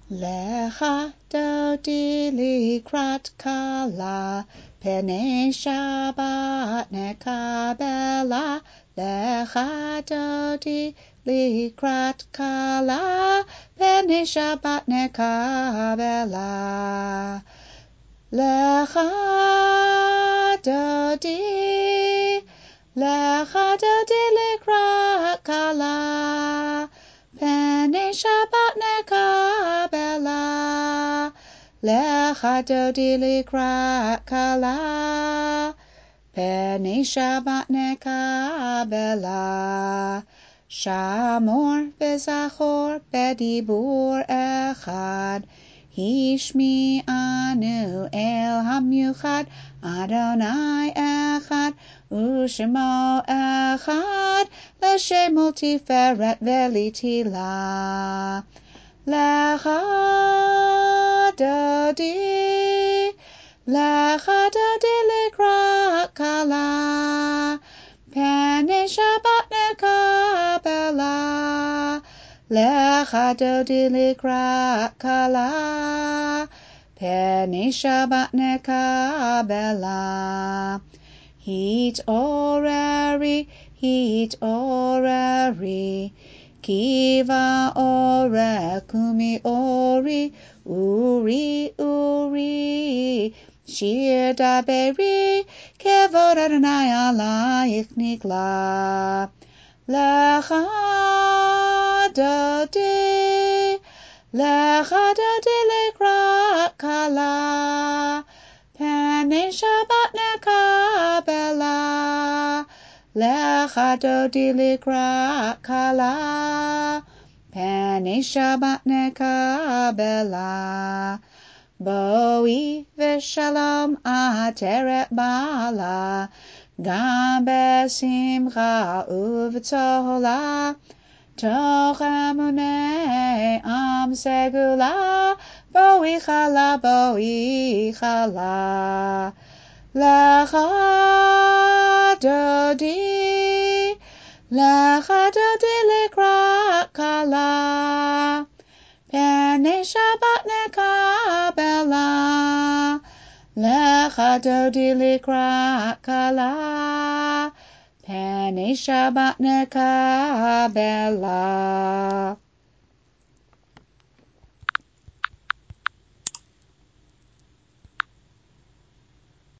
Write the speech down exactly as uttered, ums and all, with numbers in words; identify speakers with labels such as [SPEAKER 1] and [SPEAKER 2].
[SPEAKER 1] Lecha dodi likrat kala, pene Shabbat nekabela. Lecha dodi likrat kala, pene Shabbat nekabela. Lecha dodi, lecha dodi likrat kala, pene Shabbat nekabela. Lecha dodi likrat kala, pene Shabbat nekabela. Shamor v'zachor bedibur echad, Hishmi anu el hamyuchad, Adonai echad, Ushemo echad, L'shemo tiferet velitila. Lecha dodi, lecha dodi likrat kala, pene Shabbat nekabela. Lecha dodi likrat kala, pene Shabbat nekabela. Hit orari, hit orari, kiva ore, kumi ori, uri, uri, shir daberi, kevod Adonai alayich nigla. Lecha dodi, lecha dodi likrat kala, pene Shabbat nekabela. Lecha dodi likrat kala, pene Shabbat nekabela. Boi v'shalom ateret bala, gam besimcha uv'tzola, toch emunei am segula, boi chala, boi chala. Lecha dodi, lecha dodi likrat kala, pene Shabbat nekabela. Lecha dodi likrat kala, pene Shabbat nekabela.